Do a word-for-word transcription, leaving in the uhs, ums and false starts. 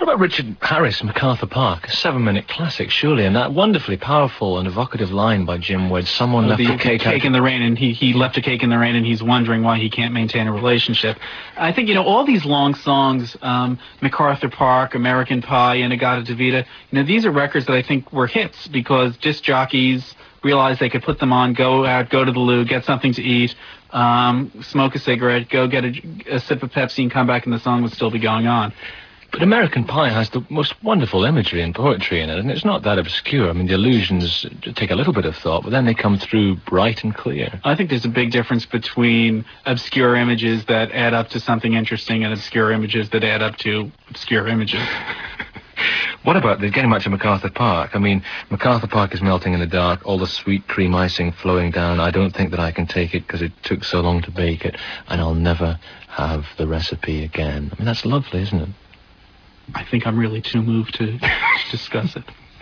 What about Richard Harris, MacArthur Park? A seven-minute classic, surely, and that wonderfully powerful and evocative line by Jim Wood, someone oh, left the, a cake, the cake in the rain, and he, he left a cake in the rain, and he's wondering why he can't maintain a relationship. I think, you know, all these long songs, um, MacArthur Park, American Pie, In-A-Gadda-Da-Vida, you know, these are records that I think were hits because disc jockeys realized they could put them on, go out, go to the loo, get something to eat, um, smoke a cigarette, go get a, a sip of Pepsi, and come back, and the song would still be going on. But American Pie has the most wonderful imagery and poetry in it, and it's not that obscure. I mean, the allusions take a little bit of thought, but then they come through bright and clear. I think there's a big difference between obscure images that add up to something interesting and obscure images that add up to obscure images. What about, the, getting back to MacArthur Park, I mean, MacArthur Park is melting in the dark, all the sweet cream icing flowing down. I don't think that I can take it because it took so long to bake it, and I'll never have the recipe again. I mean, that's lovely, isn't it? I think I'm really too moved to discuss it.